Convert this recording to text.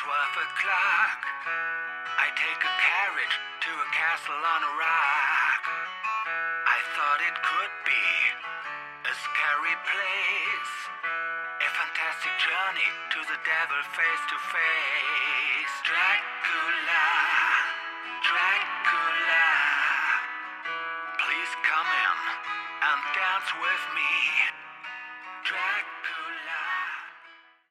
12 o'clock. I take a carriage to a castle on a rock. I thought it could be a scary place, a fantastic journey to the devil face to face. Dracula, Dracula, please come in and dance with me. Dracula.